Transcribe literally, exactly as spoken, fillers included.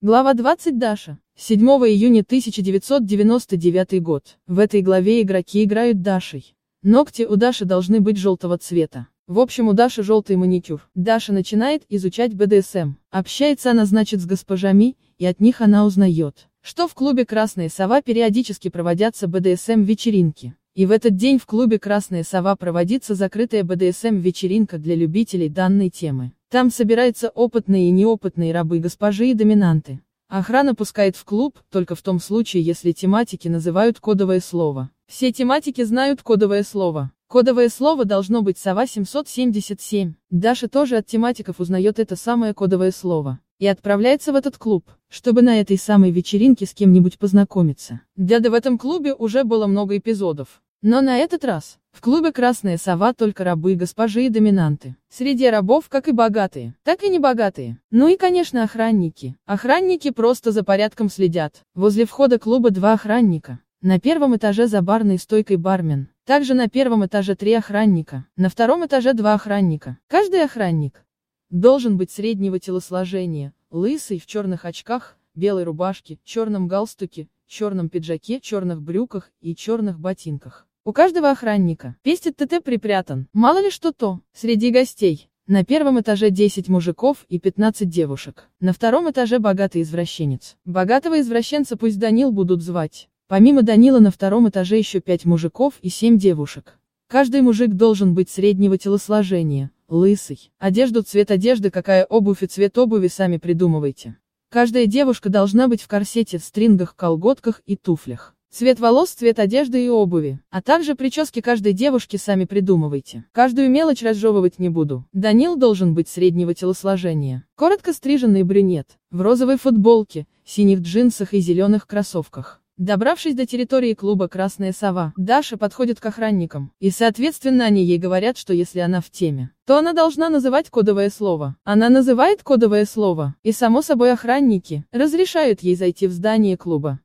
Глава двадцать. Даша. седьмого июня тысяча девятьсот девяносто девятый год. В этой главе игроки играют Дашей. Ногти у Даши должны быть желтого цвета. В общем, у Даши желтый маникюр. Даша начинает изучать бэ дэ эс эм. Общается она, значит, с госпожами, и от них она узнает, что в клубе «Красная сова» периодически проводятся бэ дэ эс эм-вечеринки. И в этот день в клубе «Красная сова» проводится закрытая бэ дэ эс эм-вечеринка для любителей данной темы. Там собираются опытные и неопытные рабы госпожи и доминанты. Охрана пускает в клуб только в том случае, если тематики называют кодовое слово. Все тематики знают кодовое слово. Кодовое слово должно быть сова семьсот семьдесят семь. Даша тоже от тематиков узнает это самое кодовое слово. И отправляется в этот клуб, чтобы на этой самой вечеринке с кем-нибудь познакомиться. Дяда в этом клубе уже было много эпизодов. Но на этот раз, в клубе «Красная сова» только рабы, госпожи и доминанты. Среди рабов как и богатые, так и небогатые. Ну и, конечно, охранники. Охранники просто за порядком следят. Возле входа клуба два охранника. На первом этаже за барной стойкой бармен. Также на первом этаже три охранника. На втором этаже два охранника. Каждый охранник должен быть среднего телосложения, лысый, в черных очках, белой рубашке, черном галстуке, черном пиджаке, черных брюках и черных ботинках. У каждого охранника пестик тэ тэ припрятан, мало ли что то. Среди гостей на первом этаже десять мужиков и пятнадцать девушек. На втором этаже богатый извращенец. Богатого извращенца пусть Данил будут звать. Помимо Данила на втором этаже еще пять мужиков и семь девушек. Каждый мужик должен быть среднего телосложения, лысый. Одежду, цвет одежды, какая обувь и цвет обуви сами придумывайте. Каждая девушка должна быть в корсете, стрингах, колготках и туфлях. Цвет волос, цвет одежды и обуви, а также прически каждой девушки сами придумывайте. Каждую мелочь разжевывать не буду. Данил должен быть среднего телосложения. Коротко стриженный брюнет, в розовой футболке, синих джинсах и зеленых кроссовках. Добравшись до территории клуба «Красная сова», Даша подходит к охранникам, и соответственно они ей говорят, что если она в теме, то она должна называть кодовое слово. Она называет кодовое слово, и само собой охранники разрешают ей зайти в здание клуба.